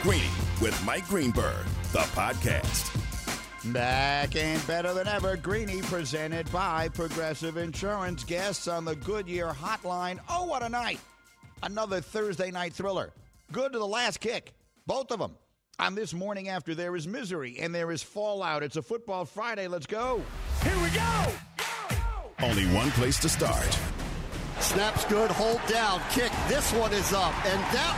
Greeny with Mike Greenberg, the podcast. Back and better than ever, Greeny presented by Progressive Insurance. Guests on the Goodyear Hotline. Oh, what a night. Another Thursday night thriller. Good to the last kick. Both of them. On this morning after there is misery and there is fallout. It's a football Friday. Let's go. Here we go. Only one place to start. Snap's good, hold down, kick. This one is up, and that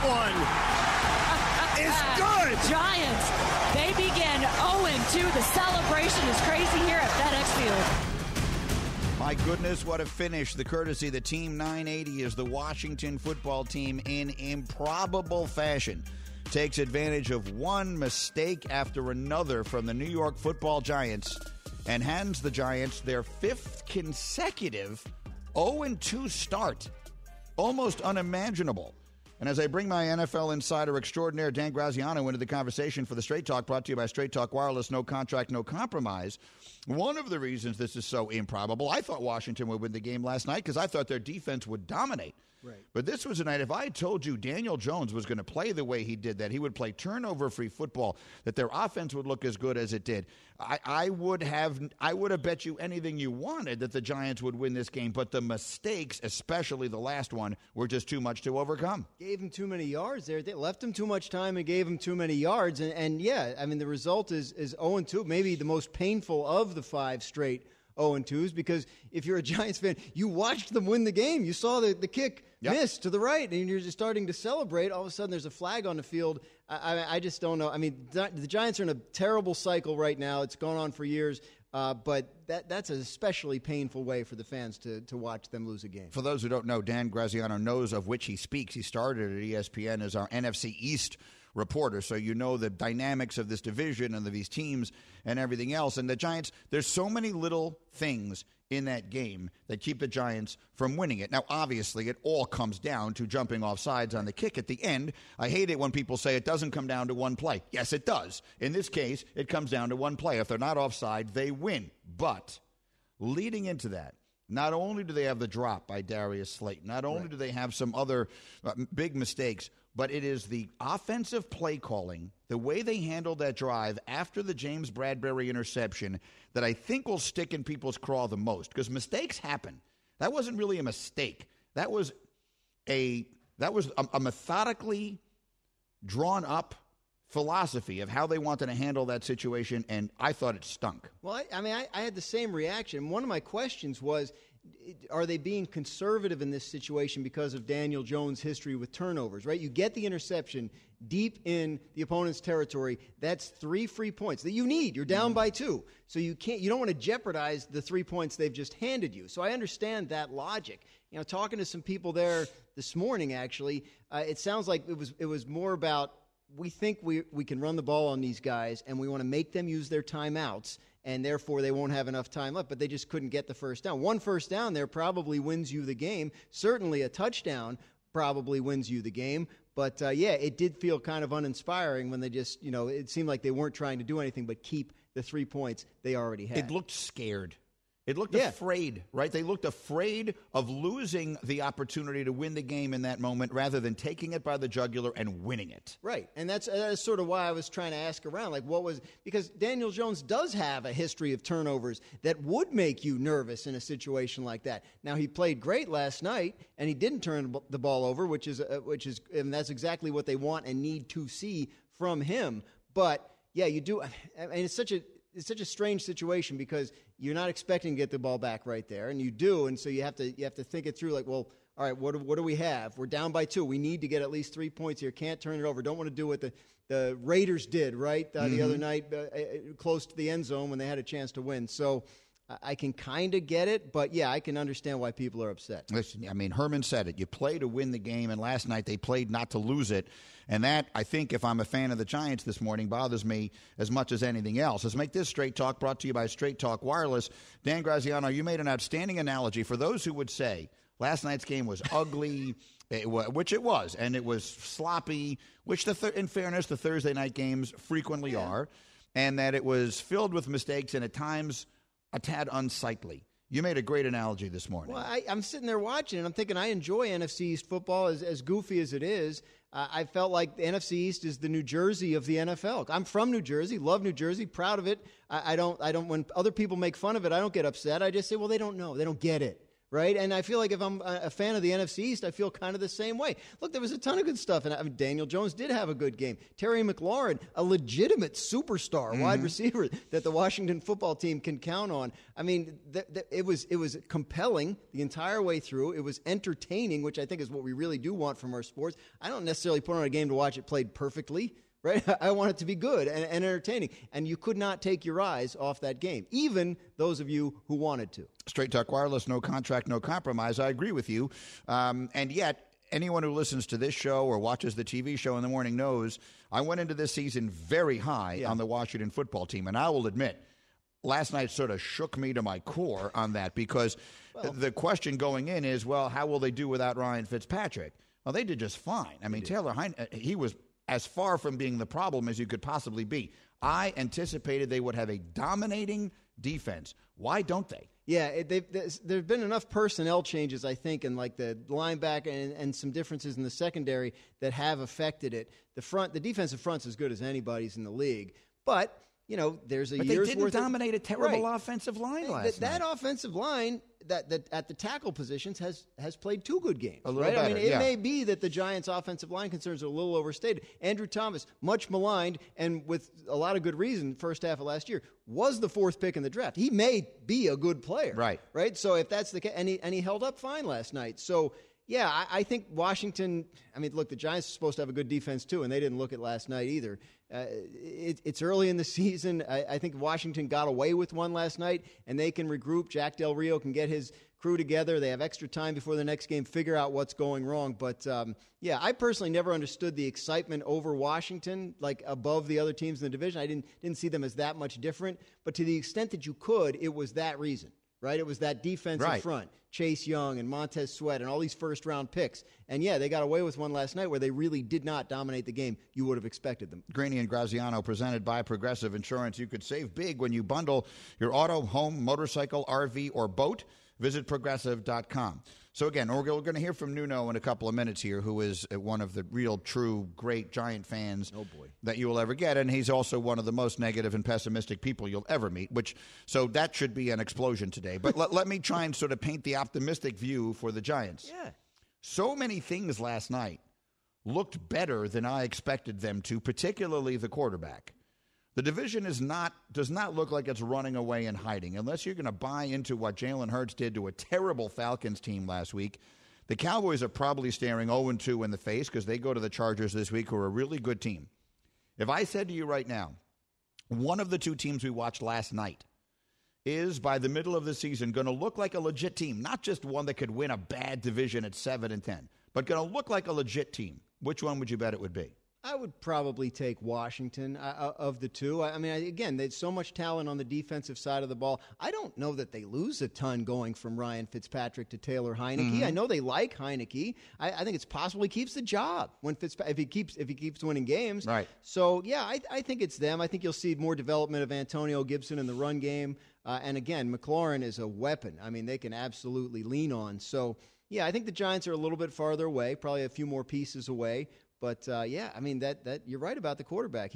one is good. Giants, they begin 0-2. The celebration is crazy here at FedEx Field. My goodness, what a finish. The courtesy of the Team 980 is the Washington football team in improbable fashion. Takes advantage of one mistake after another from the New York football Giants and hands the Giants their fifth consecutive 0-2 start. Almost unimaginable. And as I bring my NFL insider extraordinaire, Dan Graziano, into the conversation for the Straight Talk, brought to you by Straight Talk Wireless, no contract, no compromise, one of the reasons this is so improbable, I thought Washington would win the game last night because I thought their defense would dominate. Right. But this was a night, if I had told you Daniel Jones was going to play the way he did, that he would play turnover-free football, that their offense would look as good as it did, I would have bet you anything you wanted that the Giants would win this game. But the mistakes, especially the last one, were just too much to overcome. Gave him too many yards there. They left him too much time and gave him too many yards. And yeah, I mean, the result is 0-2, maybe the most painful of the 5 straight 0-2s, because if you're a Giants fan, you watched them win the game. You saw the kick miss to the right, and you're just starting to celebrate. All of a sudden, there's a flag on the field. I just don't know. I mean, the Giants are in a terrible cycle right now. It's gone on for years. But that's an especially painful way for the fans to watch them lose a game. For those who don't know, Dan Graziano knows of which he speaks. He started at ESPN as our NFC East reporter, so you know the dynamics of this division and of these teams and everything else. And the Giants, there's so many little things in that game that keep the Giants from winning it. Now, obviously, it all comes down to jumping off sides on the kick at the end. I hate it when people say it doesn't come down to one play. Yes, it does. In this case, it comes down to one play. If they're not offside, they win. But leading into that, not only do they have the drop by Darius Slayton, not only do they have some other big mistakes, but it is the offensive play calling, the way they handled that drive after the James Bradbury interception, that I think will stick in people's craw the most, because mistakes happen. That wasn't really a mistake. That was a methodically drawn up philosophy of how they wanted to handle that situation, and I thought it stunk. Well, I had the same reaction. One of my questions was, are they being conservative in this situation because of Daniel Jones' history with turnovers, right? You get the interception deep in the opponent's territory. That's 3 free points that you need. You're down by 2. So you don't want to jeopardize the 3 points they've just handed you. So I understand that logic. You know, talking to some people there this morning, actually, it sounds like it was more about, we think we can run the ball on these guys, and we want to make them use their timeouts, and therefore they won't have enough time left, but they just couldn't get the first down. One first down there probably wins you the game. Certainly a touchdown probably wins you the game. But, it did feel kind of uninspiring when they just, it seemed like they weren't trying to do anything but keep the 3 points they already had. It looked scared. It looked afraid, right? They looked afraid of losing the opportunity to win the game in that moment rather than taking it by the jugular and winning it. Right, and that's sort of why I was trying to ask around, because Daniel Jones does have a history of turnovers that would make you nervous in a situation like that. Now, he played great last night, and he didn't turn the ball over, which is, and that's exactly what they want and need to see from him. But yeah, you do, and it's such a strange situation because you're not expecting to get the ball back right there, and you do, and so you have to think it through. Like, well, all right, what do we have? We're down by 2. We need to get at least 3 points here. Can't turn it over. Don't want to do what the Raiders did the other night, close to the end zone when they had a chance to win. So I can kind of get it, but yeah, I can understand why people are upset. Listen, I mean, Herman said it. You play to win the game, and last night they played not to lose it. And that, I think, if I'm a fan of the Giants this morning, bothers me as much as anything else. Let's make this Straight Talk brought to you by Straight Talk Wireless. Dan Graziano, you made an outstanding analogy for those who would say last night's game was ugly, which it was, and it was sloppy, which, in fairness, the Thursday night games frequently are, and that it was filled with mistakes and at times a tad unsightly. You made a great analogy this morning. Well, I'm sitting there watching, and I'm thinking I enjoy NFC East football as goofy as it is. I felt like the NFC East is the New Jersey of the NFL. I'm from New Jersey, love New Jersey, proud of it. I don't. When other people make fun of it, I don't get upset. I just say, well, they don't know. They don't get it. Right? And I feel like if I'm a fan of the NFC East, I feel kind of the same way. Look, there was a ton of good stuff. And Daniel Jones did have a good game. Terry McLaurin, a legitimate superstar wide receiver that the Washington football team can count on. I mean, it was compelling the entire way through. It was entertaining, which I think is what we really do want from our sports. I don't necessarily put on a game to watch it played perfectly. Right? I want it to be good and entertaining. And you could not take your eyes off that game, even those of you who wanted to. Straight Talk Wireless, no contract, no compromise. I agree with you. And yet, anyone who listens to this show or watches the TV show in the morning knows I went into this season very high on the Washington football team. And I will admit, last night sort of shook me to my core on that because the question going in is, well, how will they do without Ryan Fitzpatrick? Well, they did just fine. I mean, Taylor Heinicke, he was as far from being the problem as you could possibly be. I anticipated they would have a dominating defense. Why don't they? Yeah, there have been enough personnel changes, I think, and like the linebacker and some differences in the secondary that have affected it. The defensive front's as good as anybody's in the league, but there's a year's worth. But they didn't dominate a terrible offensive line last night. That offensive line that at the tackle positions has played 2 good games. A little better, I mean, it may be that the Giants' offensive line concerns are a little overstated. Andrew Thomas, much maligned, and with a lot of good reason, first half of last year, was the 4th pick in the draft. He may be a good player. Right? So if that's the case, and he held up fine last night. So, yeah, I think Washington, look, the Giants are supposed to have a good defense too, and they didn't look it last night either. It's early in the season. I think Washington got away with one last night, and they can regroup. Jack Del Rio can get his crew together. They have extra time before the next game, figure out what's going wrong. But, I personally never understood the excitement over Washington, like above the other teams in the division. I didn't see them as that much different. But to the extent that you could, it was that reason. Right? It was that defensive front, Chase Young and Montez Sweat and all these first-round picks. And, they got away with one last night where they really did not dominate the game you would have expected them. Graney and Graziano, presented by Progressive Insurance. You could save big when you bundle your auto, home, motorcycle, RV, or boat. Visit Progressive.com. So, again, we're going to hear from Nuno in a couple of minutes here, who is one of the real, true, great Giant fans that you will ever get. And he's also one of the most negative and pessimistic people you'll ever meet, so that should be an explosion today. But let me try and sort of paint the optimistic view for the Giants. Yeah. So many things last night looked better than I expected them to, particularly the quarterback. The division does not look like it's running away and hiding. Unless you're going to buy into what Jalen Hurts did to a terrible Falcons team last week, the Cowboys are probably staring 0-2 in the face because they go to the Chargers this week, who are a really good team. If I said to you right now, one of the 2 teams we watched last night is, by the middle of the season, going to look like a legit team, not just one that could win a bad division at 7-10, but going to look like a legit team, which one would you bet it would be? I would probably take Washington of the 2. Again, there's so much talent on the defensive side of the ball. I don't know that they lose a ton going from Ryan Fitzpatrick to Taylor Heinicke. I know they like Heinicke. I think it's possible he keeps the job if he keeps winning games. Right. So I think it's them. I think you'll see more development of Antonio Gibson in the run game. And again, McLaurin is a weapon. They can absolutely lean on. So I think the Giants are a little bit farther away, probably a few more pieces away. But that you're right about the quarterback.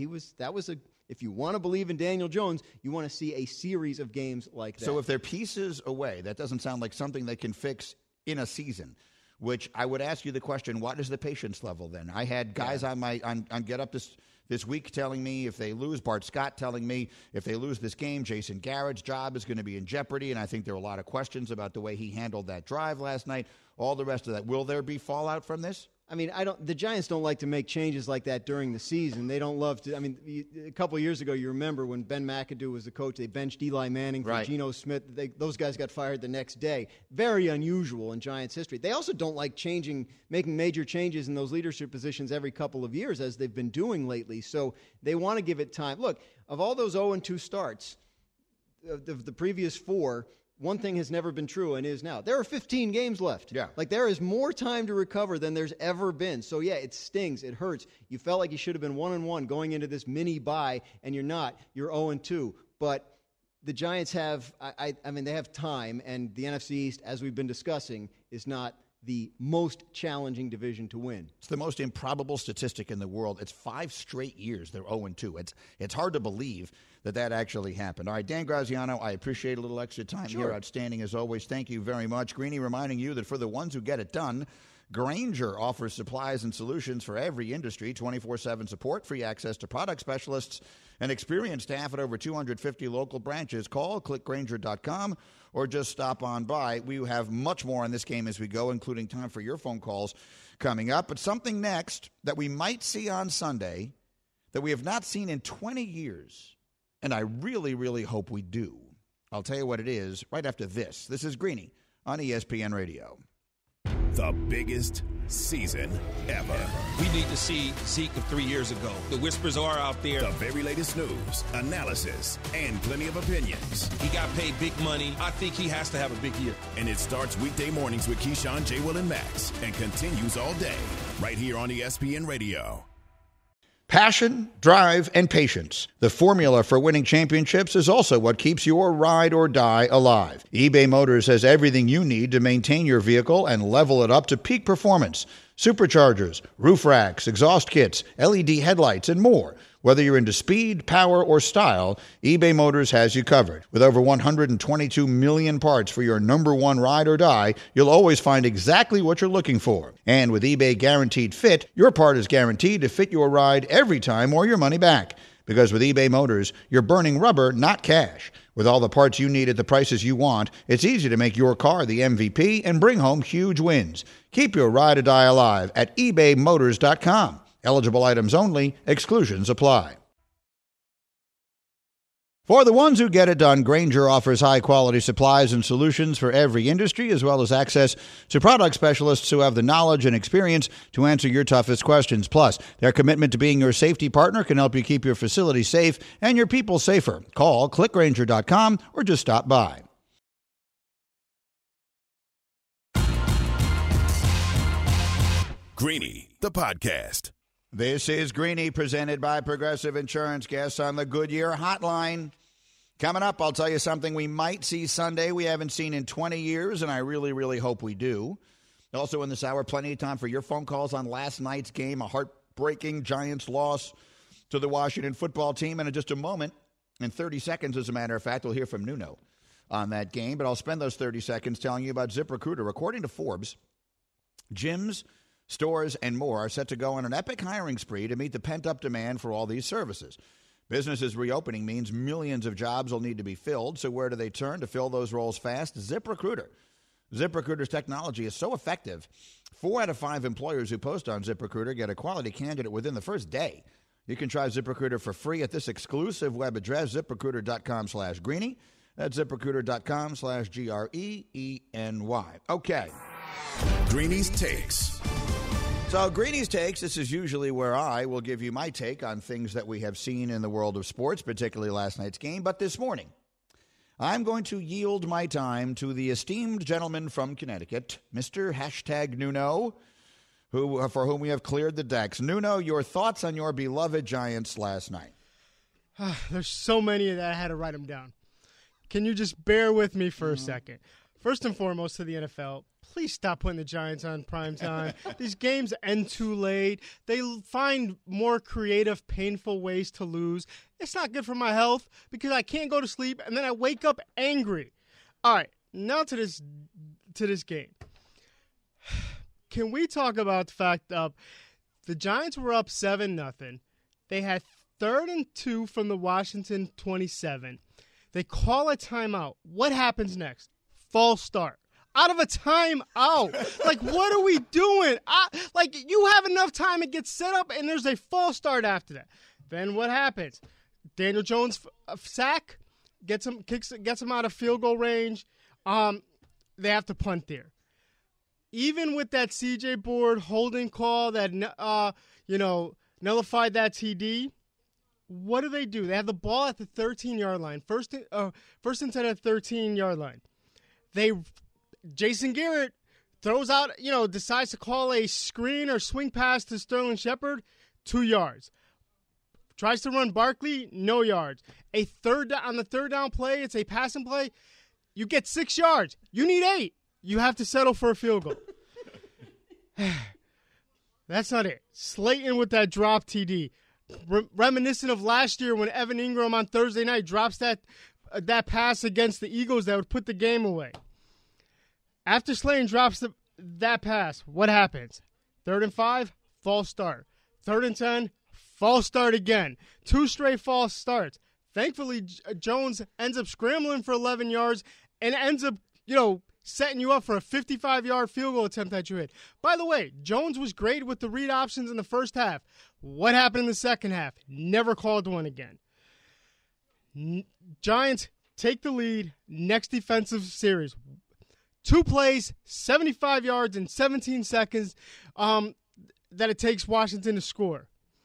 If you want to believe in Daniel Jones, you want to see a series of games like that. So if they're pieces away, that doesn't sound like something they can fix in a season. Which I would ask you the question: what is the patience level then? I had guys on Get Up this week telling me if they lose, Bart Scott telling me if they lose this game, Jason Garrett's job is going to be in jeopardy. And I think there are a lot of questions about the way he handled that drive last night. All the rest of that. Will there be fallout from this? The Giants don't like to make changes like that during the season. They don't love to. A couple of years ago, you remember when Ben McAdoo was the coach, they benched Eli Manning for Geno Smith. Those guys got fired the next day. Very unusual in Giants history. They also don't like making major changes in those leadership positions every couple of years, as they've been doing lately. So they want to give it time. Look, of all those 0-2 starts, of the previous 4, one thing has never been true and is now. There are 15 games left. Yeah. There is more time to recover than there's ever been. So, it stings. It hurts. You felt like you should have been 1-1 going into this mini bye, and you're not. You're 0-2. But the Giants have, I mean, they have time, and the NFC East, as we've been discussing, is not the most challenging division to win. It's the most improbable statistic in the world. It's 5 straight years they're 0-2. It's hard to believe that actually happened. All right, Dan Graziano, I appreciate a little extra time here. Outstanding as always. Thank you very much. Greeny reminding you that for the ones who get it done, Grainger offers supplies and solutions for every industry, 24/7 support, free access to product specialists, and experienced staff at over 250 local branches. Call clickgrainger.com or just stop on by. We have much more on this game as we go, including time for your phone calls coming up. But something next that we might see on Sunday that we have not seen in 20 years, and I really, really hope we do. I'll tell you what it is right after this. This is Greeny on ESPN Radio. The biggest season ever. We need to see Zeke of 3 years ago. The whispers are out there. The very latest news, analysis, and plenty of opinions. He got paid big money. I think he has to have a big year. And it starts weekday mornings with Keyshawn, J. Will, and Max, and continues all day right here on ESPN Radio. Passion, drive, and patience. The formula for winning championships is also what keeps your ride or die alive. eBay Motors has everything you need to maintain your vehicle and level it up to peak performance. Superchargers, roof racks, exhaust kits, LED headlights, and more. Whether you're into speed, power, or style, eBay Motors has you covered. With over 122 million parts for your number one ride or die, you'll always find exactly what you're looking for. And with eBay Guaranteed Fit, your part is guaranteed to fit your ride every time or your money back. Because with eBay Motors, you're burning rubber, not cash. With all the parts you need at the prices you want, it's easy to make your car the MVP and bring home huge wins. Keep your ride or die alive at ebaymotors.com. Eligible items only. Exclusions apply. For the ones who get it done, Grainger offers high-quality supplies and solutions for every industry, as well as access to product specialists who have the knowledge and experience to answer your toughest questions. Plus, their commitment to being your safety partner can help you keep your facility safe and your people safer. Call clickgrainger.com or just stop by. Greeny, the podcast. This is Greeny, presented by Progressive Insurance. Guests on the Goodyear Hotline. Coming up, I'll tell you something we might see Sunday we haven't seen in 20 years, and I really, really hope we do. Also in this hour, plenty of time for your phone calls on last night's game, a heartbreaking Giants loss to the Washington football team. And in just a moment, in 30 seconds, as a matter of fact, we'll hear from Nuno on that game. But I'll spend those 30 seconds telling you about ZipRecruiter. According to Forbes, gyms, stores, and more are set to go on an epic hiring spree to meet the pent-up demand for all these services. Businesses reopening means millions of jobs will need to be filled, so where do they turn to fill those roles fast? ZipRecruiter. ZipRecruiter's technology is so effective, 4 out of 5 employers who post on ZipRecruiter get a quality candidate within the first day. You can try ZipRecruiter for free at this exclusive web address, ZipRecruiter.com/Greeny. That's ZipRecruiter.com/GREENY. Okay. Greeny's Takes. So, Greeny's Takes, this is usually where I will give you my take on things that we have seen in the world of sports, particularly last night's game. But this morning, I'm going to yield my time to the esteemed gentleman from Connecticut, Mr. #Nuno, for whom we have cleared the decks. Nuno, your thoughts on your beloved Giants last night? There's so many that I had to write them down. Can you just bear with me for a second? First and foremost, to the NFL, please stop putting the Giants on primetime. These games end too late. They find more creative, painful ways to lose. It's not good for my health because I can't go to sleep, and then I wake up angry. All right, now to this game. Can we talk about the fact of the Giants were up 7-0. They had 3rd and 2 from the Washington 27. They call a timeout. What happens next? False start. Out of a timeout. Like, what are we doing? You have enough time to get set up, and there's a false start after that. Then what happens? Daniel Jones sack, gets him out of field goal range. They have to punt there. Even with that CJ Board holding call that nullified that TD, what do? They have the ball at the 13-yard line. First and 10 at the 13-yard line. Jason Garrett throws out, decides to call a screen or swing pass to Sterling Shepard, 2 yards. Tries to run Barkley, no yards. On the third down play, it's a passing play. You get 6 yards. You need 8. You have to settle for a field goal. That's not it. Slayton with that drop TD. Reminiscent of last year when Evan Ingram on Thursday night drops that pass against the Eagles that would put the game away. After Slayton drops that pass, what happens? 3rd and 5, false start. 3rd and 10, false start again. 2 straight false starts. Thankfully, Jones ends up scrambling for 11 yards and ends up, setting you up for a 55-yard field goal attempt that you hit. By the way, Jones was great with the read options in the first half. What happened in the second half? Never called one again. Giants take the lead. Next defensive series. 2 plays, 75 yards in 17 seconds that it takes Washington to score.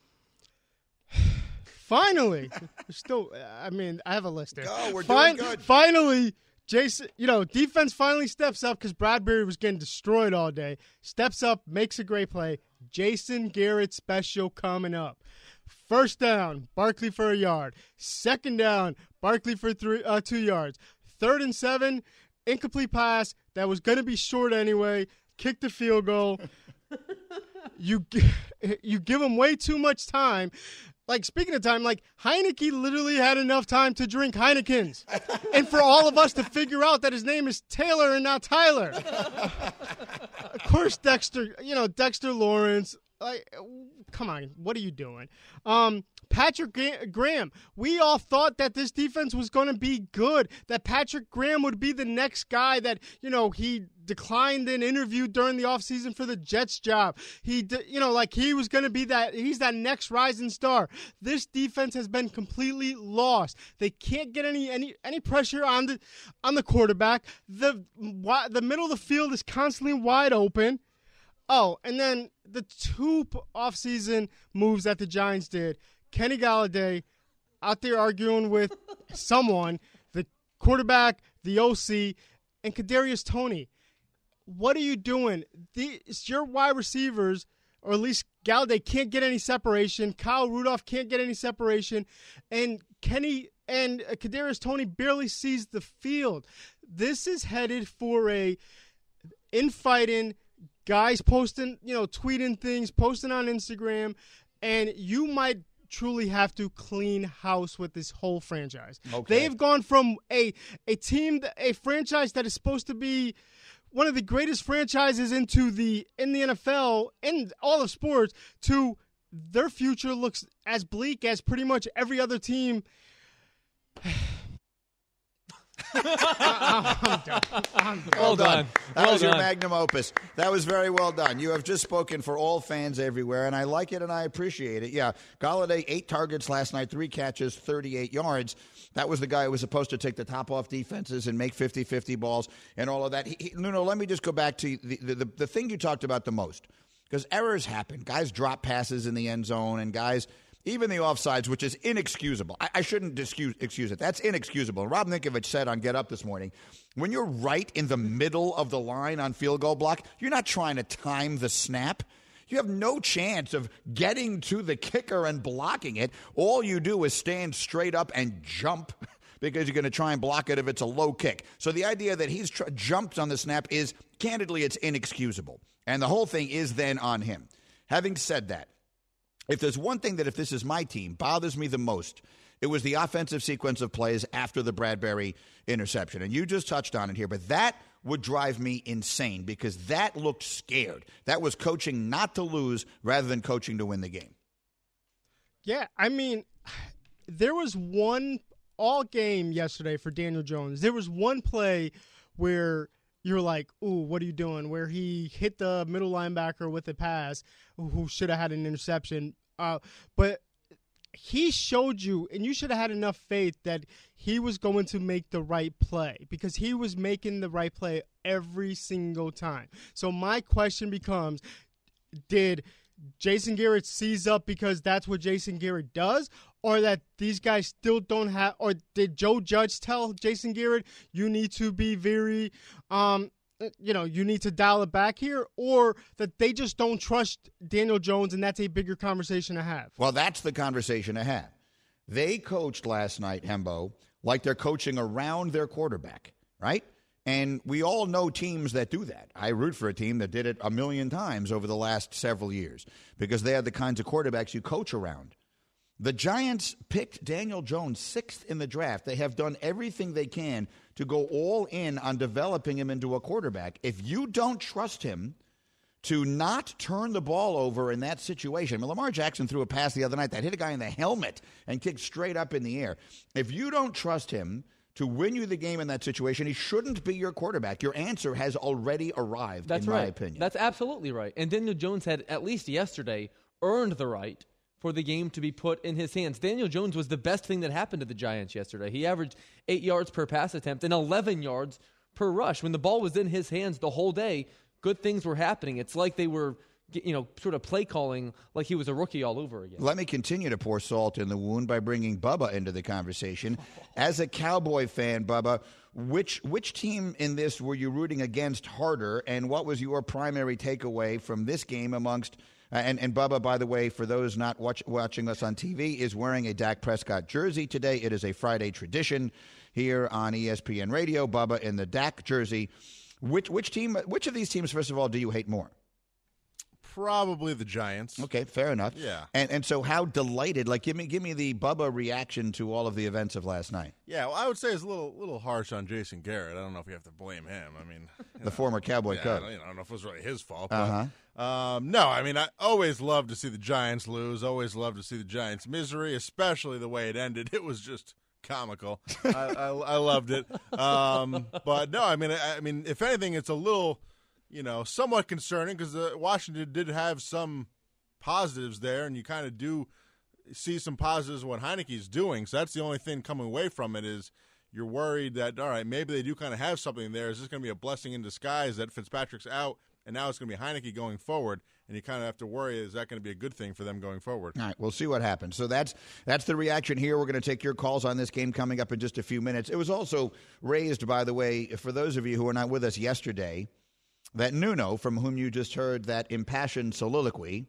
Finally, I have a list there. Go, we're doing good. Finally, Jason, defense finally steps up because Bradbury was getting destroyed all day. Steps up, makes a great play. Jason Garrett special coming up. 1st down, Barkley for a yard. 2nd down, Barkley for 2 yards. 3rd and 7, incomplete pass that was going to be short anyway. Kick the field goal. You give him way too much time. Speaking of time, Heineke literally had enough time to drink Heinekens. And for all of us to figure out that his name is Taylor and not Tyler. Of course, Dexter Lawrence. Come on, what are you doing? Patrick Graham. We all thought that this defense was going to be good, that Patrick Graham would be the next guy that, he declined an interview during the offseason for the Jets job. He was going to be he's that next rising star. This defense has been completely lost. They can't get any pressure on the quarterback. The middle of the field is constantly wide open. Oh, and then the 2 offseason moves that the Giants did. Kenny Galladay out there arguing with someone, the quarterback, the OC, and Kadarius Toney. What are you doing? Your wide receivers, or at least Galladay, can't get any separation. Kyle Rudolph can't get any separation. And Kadarius Toney barely sees the field. This is headed for a infighting, guys posting, tweeting things, posting on Instagram, and you might truly have to clean house with this whole franchise. Okay. They've gone from a franchise that is supposed to be one of the greatest franchises in the NFL and all of sports to their future looks as bleak as pretty much every other team. I'm done. Well done. That was your magnum opus. That was very well done. You have just spoken for all fans everywhere, and I like it and I appreciate it. Yeah, Galladay, 8 targets last night, 3 catches, 38 yards. That was the guy who was supposed to take the top off defenses and make 50-50 balls and all of that. Nuno, let me just go back to the thing you talked about the most, because errors happen. Guys drop passes in the end zone, and guys – even the offsides, which is inexcusable. I shouldn't excuse it. That's inexcusable. Rob Ninkovich said on Get Up this morning, when you're right in the middle of the line on field goal block, you're not trying to time the snap. You have no chance of getting to the kicker and blocking it. All you do is stand straight up and jump because you're going to try and block it if it's a low kick. So the idea that he's jumped on the snap is, candidly, it's inexcusable. And the whole thing is then on him. Having said that, if there's one thing that, if this is my team, bothers me the most, it was the offensive sequence of plays after the Bradbury interception. And you just touched on it here, but that would drive me insane because that looked scared. That was coaching not to lose rather than coaching to win the game. Yeah, I mean, there was one all game yesterday for Daniel Jones. There was one play where you're like, ooh, what are you doing? Where he hit the middle linebacker with a pass who should have had an interception. But he showed you, and you should have had enough faith that he was going to make the right play because he was making the right play every single time. So my question becomes, did Jason Garrett seize up because that's what Jason Garrett does, or that these guys still don't have, or did Joe Judge tell Jason Garrett, you need to be very you need to dial it back here, or that they just don't trust Daniel Jones, and that's a bigger conversation to have? Well, that's the conversation to have. They coached last night, Hembo, like they're coaching around their quarterback, right? And we all know teams that do that. I root for a team that did it a million times over the last several years because they are the kinds of quarterbacks you coach around. The Giants picked Daniel Jones 6th in the draft. They have done everything they can to go all in on developing him into a quarterback. If you don't trust him to not turn the ball over in that situation, I mean, Lamar Jackson threw a pass the other night that hit a guy in the helmet and kicked straight up in the air. If you don't trust him to win you the game in that situation, he shouldn't be your quarterback. Your answer has already arrived, in my opinion. That's absolutely right. And Daniel Jones had, at least yesterday, earned the right for the game to be put in his hands. Daniel Jones was the best thing that happened to the Giants yesterday. He averaged 8 yards per pass attempt and 11 yards per rush. When the ball was in his hands the whole day, good things were happening. It's like they were, sort of play calling like he was a rookie all over again. Let me continue to pour salt in the wound by bringing Bubba into the conversation. As a Cowboy fan, Bubba, which team in this were you rooting against harder, and what was your primary takeaway from this game amongst and Bubba, by the way, for those not watching us on TV, is wearing a Dak Prescott jersey today. It is a Friday tradition here on ESPN Radio. Bubba in the Dak jersey. Which of these teams, first of all, do you hate more? Probably the Giants. Okay, fair enough. Yeah. And so how delighted, give me the Bubba reaction to all of the events of last night. Yeah, well, I would say it's a little harsh on Jason Garrett. I don't know if you have to blame him. I mean, the former Cowboy coach. I don't know if it was really his fault. But, no, I mean, I always love to see the Giants lose. Always love to see the Giants' misery, especially the way it ended. It was just comical. I loved it. But no, I mean, if anything, it's a little, somewhat concerning because Washington did have some positives there, and you kind of do see some positives of what Heineke's doing. So that's the only thing coming away from it is you're worried that, all right, maybe they do kind of have something there. Is this going to be a blessing in disguise that Fitzpatrick's out, and now it's going to be Heineke going forward? And you kind of have to worry, is that going to be a good thing for them going forward? All right, we'll see what happens. So that's the reaction here. We're going to take your calls on this game coming up in just a few minutes. It was also raised, by the way, for those of you who were not with us yesterday, that Nuno, from whom you just heard that impassioned soliloquy,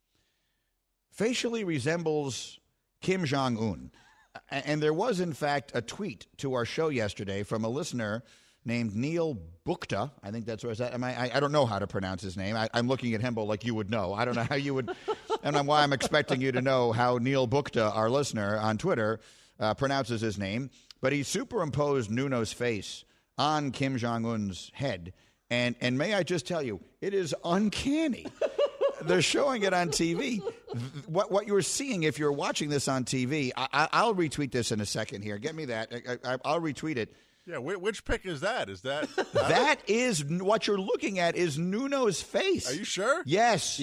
facially resembles Kim Jong-un. And there was, in fact, a tweet to our show yesterday from a listener named Neil Bukta. I think that's where it's at. I don't know how to pronounce his name. I'm looking at Hembo like you would know. I don't know how you would. I don't know why I'm expecting you to know how Neil Bukta, our listener on Twitter, pronounces his name. But he superimposed Nuno's face on Kim Jong-un's head. And may I just tell you, it is uncanny. They're showing it on TV. What you're seeing, if you're watching this on TV, I'll retweet this in a second here. Get me that. I'll retweet it. Yeah, which pic is that? Is that that is what you're looking at is Nuno's face. Are you sure? Yes.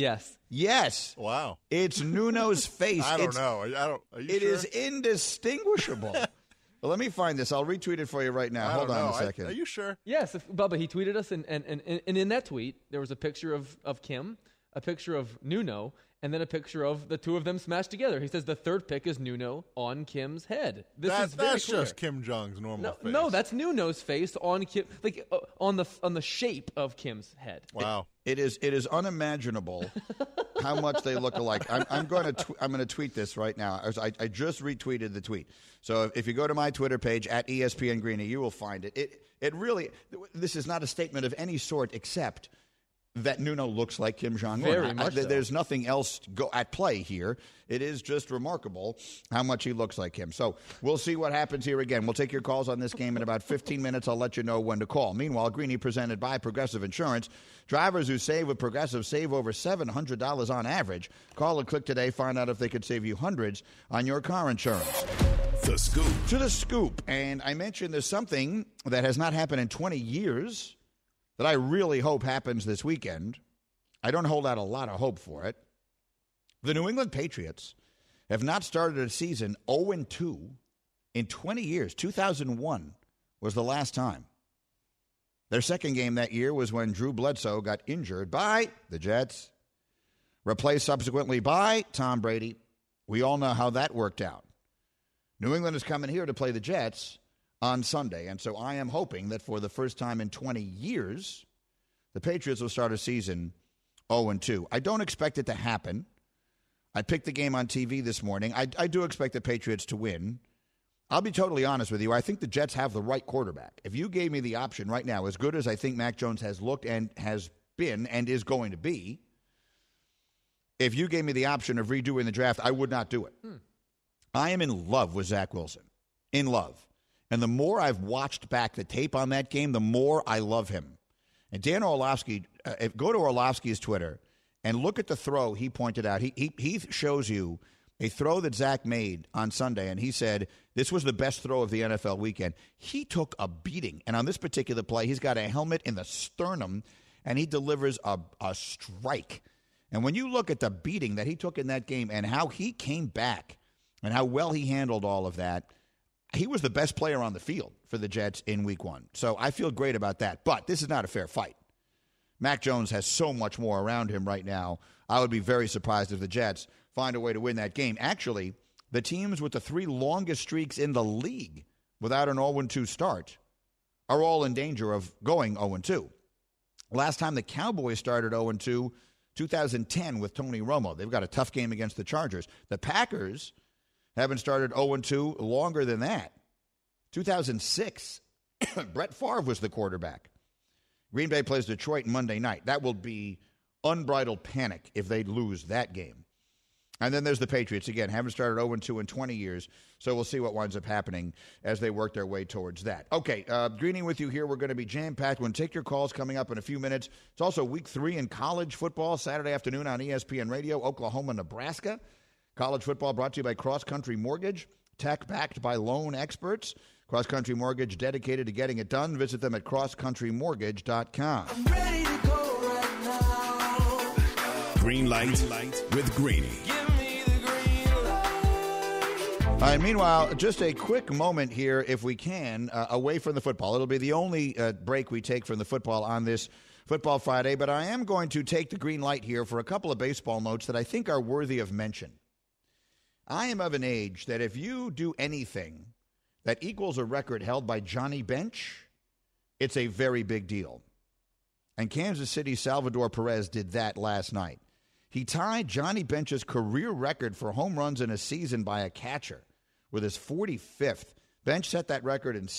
Wow. It's Nuno's face. I don't know. Are you It sure? is indistinguishable. Well, let me find this. I'll retweet it for you right now. Hold on a second. Are you sure? Yes, Bubba, he tweeted us, and in that tweet, there was a picture of Kim, a picture of Nuno, and then a picture of the two of them smashed together. He says the third pic is Nuno on Kim's head. That's just Kim Jong's normal face. No, that's Nuno's face on Kim, on the shape of Kim's head. Wow. It is unimaginable how much they look alike. I'm going to tweet this right now. I just retweeted the tweet. So if you go to my Twitter page at ESPN Greeny, you will find it. It really, this is not a statement of any sort except that Nuno looks like Kim Jong-un. Very much so. There's nothing else at play here. It is just remarkable how much he looks like him. So we'll see what happens here again. We'll take your calls on this game in about 15 minutes. I'll let you know when to call. Meanwhile, Greeny presented by Progressive Insurance. Drivers who save with Progressive save over $700 on average. Call or click today. Find out if they could save you hundreds on your car insurance. The Scoop. To the Scoop. And I mentioned there's something that has not happened in 20 years that I really hope happens this weekend. I don't hold out a lot of hope for it. The New England Patriots have not started a season 0-2 in 20 years. 2001 was the last time. Their second game that year was when Drew Bledsoe got injured by the Jets, replaced subsequently by Tom Brady. We all know how that worked out. New England is coming here to play the Jets on Sunday, and so I am hoping that for the first time in 20 years, the Patriots will start a season 0-2. I don't expect it to happen. I picked the game on TV this morning. I do expect the Patriots to win. I'll be totally honest with you. I think the Jets have the right quarterback. If you gave me the option right now, as good as I think Mac Jones has looked and has been and is going to be, if you gave me the option of redoing the draft, I would not do it. I am in love with Zach Wilson. In love. And the more I've watched back the tape on that game, the more I love him. And Dan Orlovsky, go to Orlovsky's Twitter and look at the throw he pointed out. He shows you a throw that Zach made on Sunday, and he said this was the best throw of the NFL weekend. He took a beating, and on this particular play, he's got a helmet in the sternum, and he delivers a strike. And when you look at the beating that he took in that game and how he came back and how well he handled all of that, he was the best player on the field for the Jets in Week 1. So I feel great about that. But this is not a fair fight. Mac Jones has so much more around him right now. I would be very surprised if the Jets find a way to win that game. Actually, the teams with the 3 longest streaks in the league without an 0-2 start are all in danger of going 0-2. Last time the Cowboys started 0-2, 2010 with Tony Romo. They've got a tough game against the Chargers. The Packers haven't started 0-2 longer than that. 2006, Brett Favre was the quarterback. Green Bay plays Detroit Monday night. That will be unbridled panic if they lose that game. And then there's the Patriots. Again, haven't started 0-2 in 20 years, so we'll see what winds up happening as they work their way towards that. Okay, greeting with you here. We're going to be jam-packed. We're going to take your calls coming up in a few minutes. It's also Week 3 in college football, Saturday afternoon on ESPN Radio, Oklahoma, Nebraska. College football brought to you by Cross Country Mortgage, tech backed by loan experts. Cross Country Mortgage, dedicated to getting it done. Visit them at crosscountrymortgage.com. I'm ready to go right now. Green light with Greeny. Give me the green light. All right, meanwhile, just a quick moment here, if we can, away from the football. It'll be the only break we take from the football on this Football Friday, but I am going to take the green light here for a couple of baseball notes that I think are worthy of mention. I am of an age that if you do anything that equals a record held by Johnny Bench, it's a very big deal. And Kansas City's Salvador Perez did that last night. He tied Johnny Bench's career record for home runs in a season by a catcher with his 45th. Bench set that record in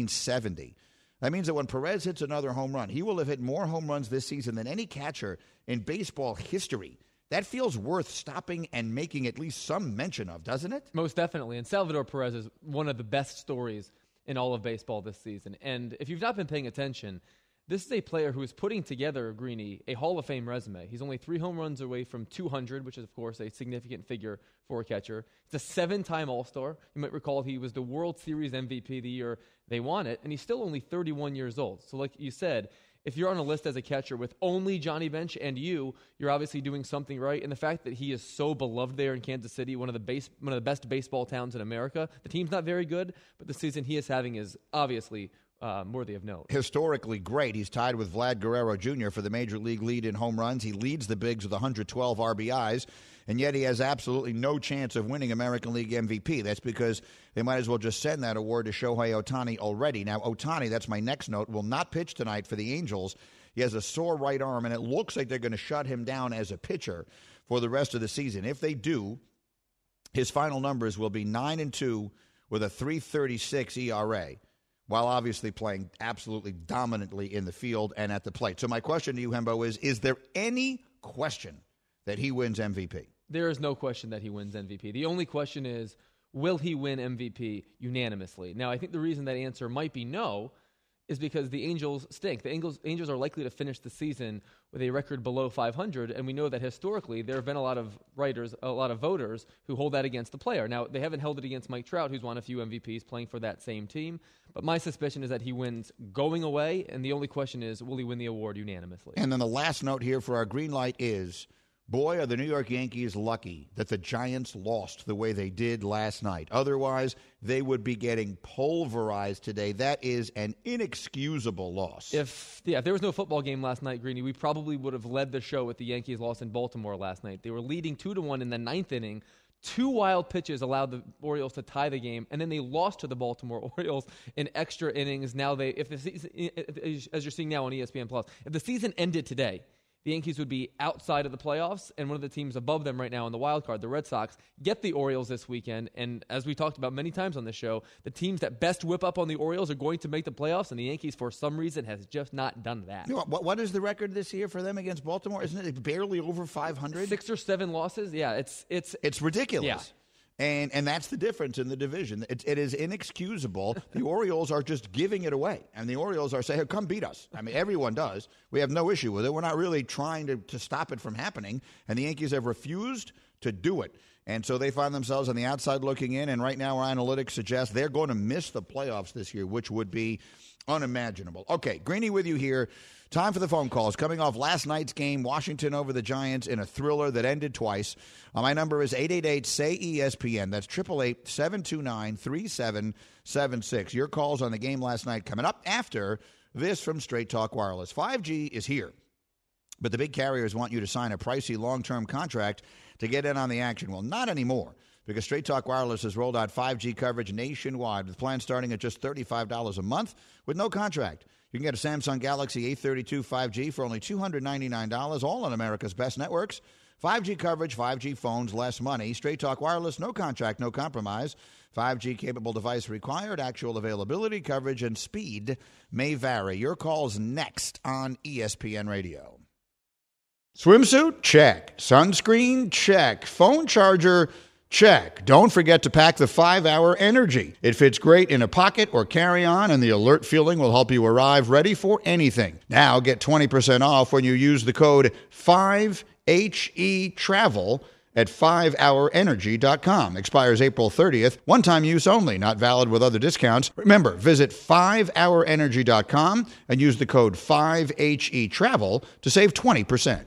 1970. That means that when Perez hits another home run, he will have hit more home runs this season than any catcher in baseball history. That feels worth stopping and making at least some mention of, doesn't it? Most definitely. And Salvador Perez is one of the best stories in all of baseball this season. And if you've not been paying attention, this is a player who is putting together, Greeny, a Hall of Fame resume. He's only 3 home runs away from 200, which is, of course, a significant figure for a catcher. He's a 7-time All-Star. You might recall he was the World Series MVP the year they won it, and he's still only 31 years old. So like you said, if you're on a list as a catcher with only Johnny Bench and you're obviously doing something right. And the fact that he is so beloved there in Kansas City, one of the best baseball towns in America, the team's not very good, but the season he is having is obviously worthy of note. Historically great. He's tied with Vlad Guerrero Jr. for the major league lead in home runs. He leads the Bigs with 112 RBIs, and yet he has absolutely no chance of winning American League MVP. That's because they might as well just send that award to Shohei Ohtani already. Now, Ohtani, that's my next note, will not pitch tonight for the Angels. He has a sore right arm, and it looks like they're going to shut him down as a pitcher for the rest of the season. If they do, his final numbers will be 9-2 with a 3.36 ERA. While obviously playing absolutely dominantly in the field and at the plate. So my question to you, Hembo, is there any question that he wins MVP? There is no question that he wins MVP. The only question is, will he win MVP unanimously? Now, I think the reason that answer might be no is because the Angels stink. The Angels are likely to finish the season with a record below 500, and we know that historically there have been a lot of voters who hold that against the player. Now, they haven't held it against Mike Trout, who's won a few MVPs playing for that same team, but my suspicion is that he wins going away, and the only question is, will he win the award unanimously? And then the last note here for our green light is, boy, are the New York Yankees lucky that the Giants lost the way they did last night. Otherwise, they would be getting pulverized today. That is an inexcusable loss. If there was no football game last night, Greeny, we probably would have led the show with the Yankees loss in Baltimore last night. They were leading 2-1 in the 9th inning 2 wild pitches allowed the Orioles to tie the game, and then they lost to the Baltimore Orioles in extra innings. Now if the season, as you're seeing now on ESPN Plus, if the season ended today, the Yankees would be outside of the playoffs, and one of the teams above them right now in the wild card, the Red Sox, get the Orioles this weekend. And as we talked about many times on this show, the teams that best whip up on the Orioles are going to make the playoffs, and the Yankees, for some reason, has just not done that. You know, what is the record this year for them against Baltimore? Isn't it barely over 500? 6 or 7 losses? Yeah, it's ridiculous. Yeah. And that's the difference in the division. It is inexcusable. The Orioles are just giving it away. And the Orioles are saying, hey, come beat us. I mean, everyone does. We have no issue with it. We're not really trying to stop it from happening. And the Yankees have refused to do it. And so they find themselves on the outside looking in. And right now our analytics suggest they're going to miss the playoffs this year, which would be unimaginable. Okay, Greeny with you here. Time for the phone calls. Coming off last night's game, Washington over the Giants in a thriller that ended twice. My number is 888-SAY-ESPN. That's 888-729-3776. Your calls on the game last night coming up after this from Straight Talk Wireless. 5G is here, but the big carriers want you to sign a pricey long-term contract to get in on the action. Well, not anymore, because Straight Talk Wireless has rolled out 5G coverage nationwide with plans starting at just $35 a month with no contract. You can get a Samsung Galaxy A32 5G for only $299, all on America's best networks. 5G coverage, 5G phones, less money. Straight Talk Wireless, no contract, no compromise. 5G-capable device required. Actual availability, coverage, and speed may vary. Your call's next on ESPN Radio. Swimsuit? Check. Sunscreen? Check. Phone charger? Check. Don't forget to pack the 5-Hour Energy. It fits great in a pocket or carry-on, and the alert feeling will help you arrive ready for anything. Now get 20% off when you use the code 5HETRAVEL at 5hourenergy.com. Expires April 30th. One-time use only, not valid with other discounts. Remember, visit 5hourenergy.com and use the code 5HETRAVEL to save 20%.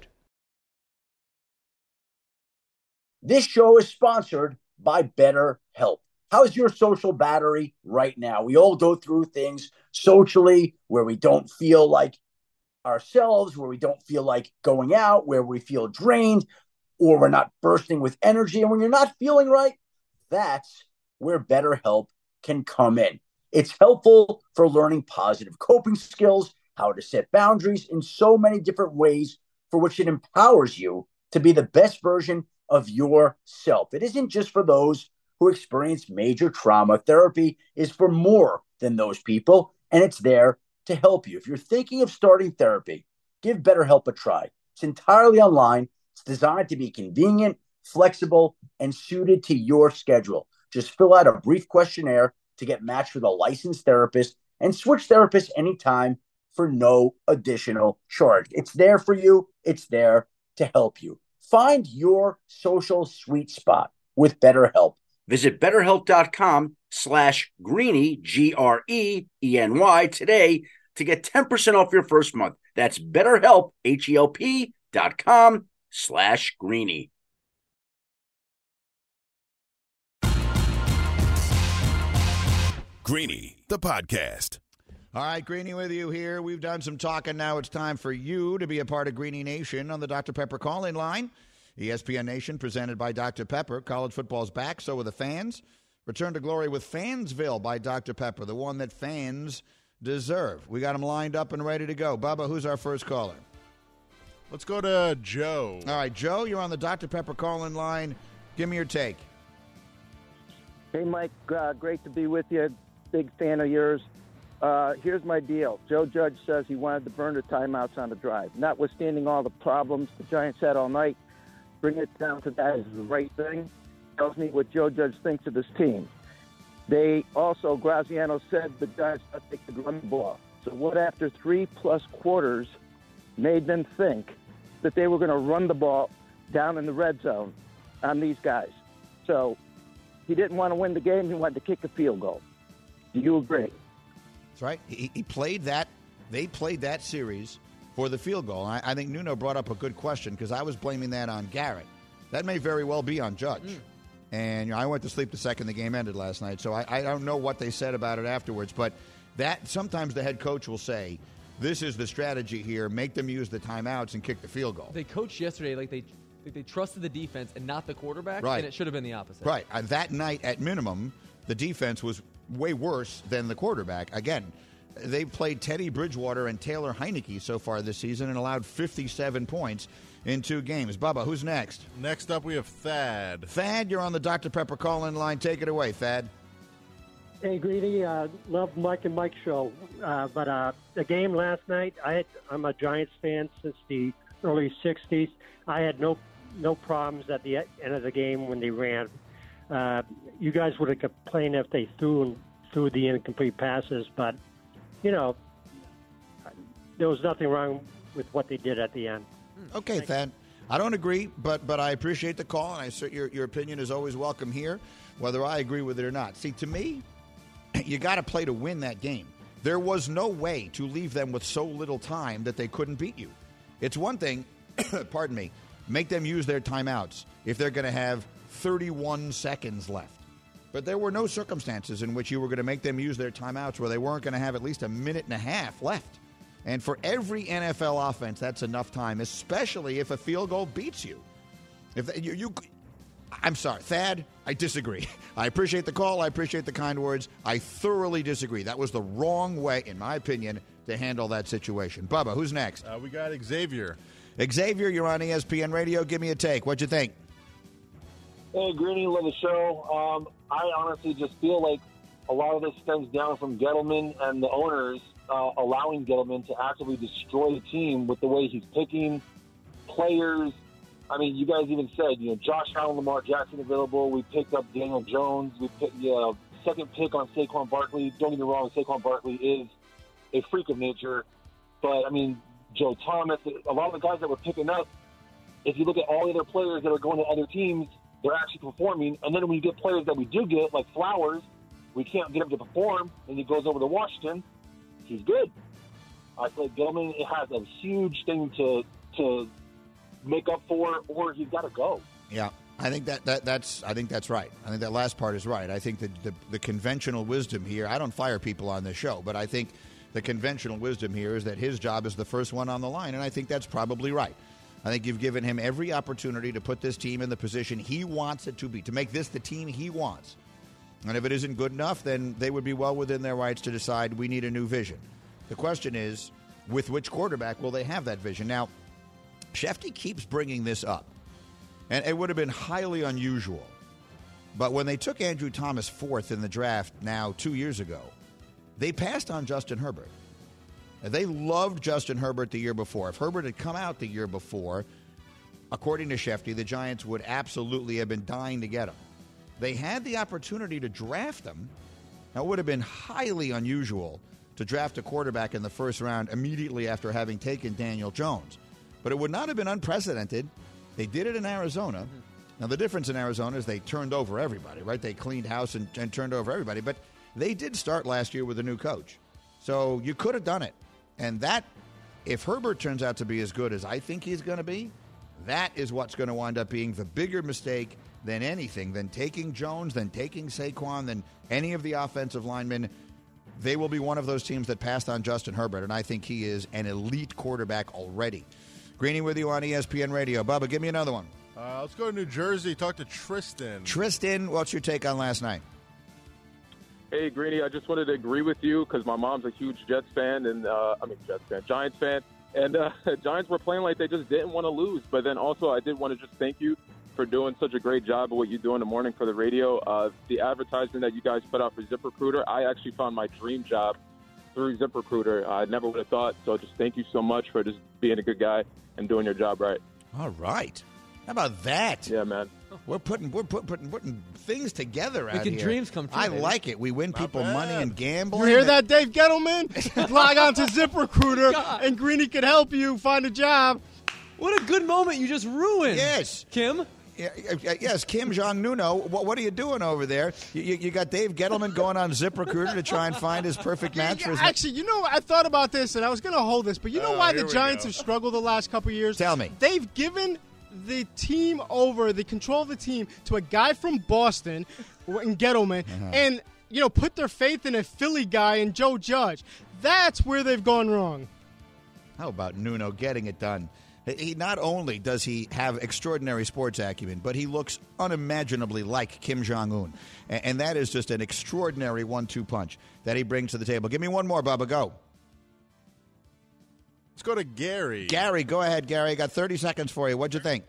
This show is sponsored by BetterHelp. How's your social battery right now? We all go through things socially where we don't feel like ourselves, where we don't feel like going out, where we feel drained, or we're not bursting with energy. And when you're not feeling right, that's where BetterHelp can come in. It's helpful for learning positive coping skills, how to set boundaries in so many different ways, for which it empowers you to be the best version of yourself. It isn't just for those who experience major trauma. Therapy is for more than those people, and it's there to help you. If you're thinking of starting therapy, give BetterHelp a try. It's entirely online. It's designed to be convenient, flexible, and suited to your schedule. Just fill out a brief questionnaire to get matched with a licensed therapist and switch therapists anytime for no additional charge. It's there for you. It's there to help you. Find your social sweet spot with BetterHelp. Visit BetterHelp.com/Greeny, GREENY today to get 10% off your first month. That's BetterHelp, HELP.com/Greeny. Greeny, the podcast. All right, Greeny with you here. We've done some talking. Now it's time for you to be a part of Greeny Nation on the Dr. Pepper call-in line. ESPN Nation presented by Dr. Pepper. College football's back, so are the fans. Return to glory with Fansville by Dr. Pepper, the one that fans deserve. We got them lined up and ready to go. Bubba, who's our first caller? Let's go to Joe. All right, Joe, you're on the Dr. Pepper call-in line. Give me your take. Hey, Mike, great to be with you. Big fan of yours. Here's my deal. Joe Judge says he wanted to burn the timeouts on the drive. Notwithstanding all the problems the Giants had all night, bring it down to that is the right thing. Tells me what Joe Judge thinks of this team. They also, Graziano said the Giants thought they could run the ball. So what after 3+ quarters made them think that they were going to run the ball down in the red zone on these guys? So he didn't want to win the game. He wanted to kick a field goal. Do you agree? That's right. He played that. They played that series for the field goal. And I think Nuno brought up a good question because I was blaming that on Garrett. That may very well be on Judge. And I went to sleep the second the game ended last night, so I don't know what they said about it afterwards. But that sometimes the head coach will say, this is the strategy here. Make them use the timeouts and kick the field goal. They coached yesterday like They trusted the defense and not the quarterback, Right. and it should have been the opposite. Right. That night, at minimum, the defense was way worse than the quarterback. Again, they played Teddy Bridgewater and Taylor Heineke so far this season and allowed 57 points in 2 games. Bubba, who's next? Next up, we have Thad. Thad, you're on the Dr. Pepper call-in line. Take it away, Thad. Hey, Greedy, love Mike and Mike's show. But the game last night, I'm a Giants fan since the early 60s. I had no problems at the end of the game when they ran. You guys would have complained if they threw the incomplete passes, but, there was nothing wrong with what they did at the end. Okay, Thad. I don't agree, but I appreciate the call, and your opinion is always welcome here, whether I agree with it or not. See, to me, you got to play to win that game. There was no way to leave them with so little time that they couldn't beat you. It's one thing, pardon me, make them use their timeouts if they're going to have 31 seconds left. But there were no circumstances in which you were going to make them use their timeouts where they weren't going to have at least a minute and a half left. And for every NFL offense, that's enough time, especially if a field goal beats you. I'm sorry, Thad, I disagree. I appreciate the call. I appreciate the kind words. I thoroughly disagree. That was the wrong way, in my opinion, to handle that situation. Bubba, who's next? We got Xavier. Xavier, you're on ESPN Radio. Give me a take. What'd you think? Hey, Greeny, love the show. I honestly just feel like a lot of this stems down from Gettleman and the owners allowing Gettleman to actively destroy the team with the way he's picking players. I mean, you guys even said, Josh Allen, Lamar Jackson available. We picked up Daniel Jones. We picked second pick on Saquon Barkley. Don't get me wrong, Saquon Barkley is a freak of nature. But, I mean, Joe Thomas, a lot of the guys that we're picking up, if you look at all the other players that are going to other teams, they're actually performing. And then when you get players that we do get, like Flowers, we can't get him to perform, and he goes over to Washington. He's good. I feel like Gettleman has a huge thing to make up for, or he's got to go. Yeah, I think that's right. I think that last part is right. I think that the conventional wisdom here, I don't fire people on this show, but I think the conventional wisdom here is that his job is the first one on the line, and I think that's probably right. I think you've given him every opportunity to put this team in the position he wants it to be, to make this the team he wants. And if it isn't good enough, then they would be well within their rights to decide we need a new vision. The question is, with which quarterback will they have that vision? Now, Shefty keeps bringing this up, and it would have been highly unusual. But when they took Andrew Thomas fourth in the draft now 2 years ago, they passed on Justin Herbert. They loved Justin Herbert the year before. If Herbert had come out the year before, according to Shefty, the Giants would absolutely have been dying to get him. They had the opportunity to draft him. Now, it would have been highly unusual to draft a quarterback in the first round immediately after having taken Daniel Jones. But it would not have been unprecedented. They did it in Arizona. Now, the difference in Arizona is they turned over everybody, right? They cleaned house and turned over everybody. But they did start last year with a new coach. So you could have done it. And that, if Herbert turns out to be as good as I think he's going to be, that is what's going to wind up being the bigger mistake than anything, than taking Jones, than taking Saquon, than any of the offensive linemen. They will be one of those teams that passed on Justin Herbert, and I think he is an elite quarterback already. Greeny with you on ESPN Radio. Bubba, give me another one. Let's go to New Jersey. Talk to Tristan. Tristan, what's your take on last night? Hey, Greeny, I just wanted to agree with you because my mom's a huge Giants fan, and Giants fan. And Giants were playing like they just didn't want to lose. But then also I did want to just thank you for doing such a great job of what you do in the morning for the radio. The advertisement that you guys put out for ZipRecruiter, I actually found my dream job through ZipRecruiter. I never would have thought. So just thank you so much for just being a good guy and doing your job right. All right. How about that? Yeah, man. We're putting things together out Making here. dreams come true. I baby. like it. We win people money and gambling. You hear that, Dave Gettleman? Log on to ZipRecruiter, and Greeny could help you find a job. What a good moment you just ruined. Yes. Kim? Yes, Kim Jong-Nuno. What are you doing over there? You got Dave Gettleman going on ZipRecruiter to try and find his perfect match for his... Actually, I thought about this, and I was going to hold this, but you know why the Giants have struggled the last couple of years? Tell me. They've given the team over, the control of the team, to a guy from Boston, in Gettleman, and, put their faith in a Philly guy in Joe Judge. That's where they've gone wrong. How about Nuno getting it done? He not only does he have extraordinary sports acumen, but he looks unimaginably like Kim Jong-un. And that is just an extraordinary 1-2 punch that he brings to the table. Give me one more, Bubba. Go. Let's go to Gary. Gary, go ahead, Gary. I got 30 seconds for you. What'd you think?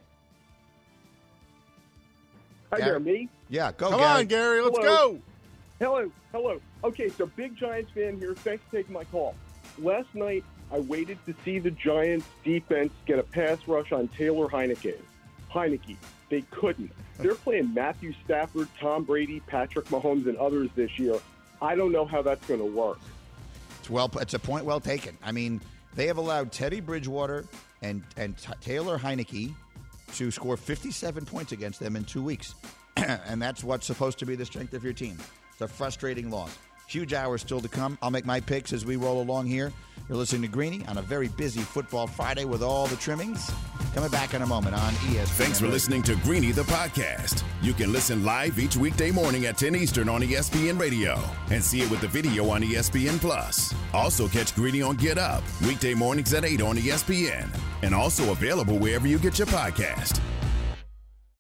Hi there, me? Yeah, go, Come Gary. on, Gary. Let's Hello. go. Hello. Okay, so big Giants fan here. Thanks for taking my call. Last night, I waited to see the Giants defense get a pass rush on Taylor Heineke. They couldn't. They're playing Matthew Stafford, Tom Brady, Patrick Mahomes, and others this year. I don't know how that's going to work. It's a point well taken. I mean, they have allowed Teddy Bridgewater and Taylor Heineke to score 57 points against them in 2 weeks. And that's what's supposed to be the strength of your team. It's a frustrating loss. Huge hours still to come. I'll make my picks as we roll along here. You're listening to Greeny on a very busy Football Friday with all the trimmings. Coming back in a moment on ESPN. Thanks for listening to Greeny the podcast. You can listen live each weekday morning at 10 Eastern on ESPN Radio and see it with the video on ESPN Plus. Also catch Greeny on Get Up weekday mornings at 8 on ESPN and also available wherever you get your podcast.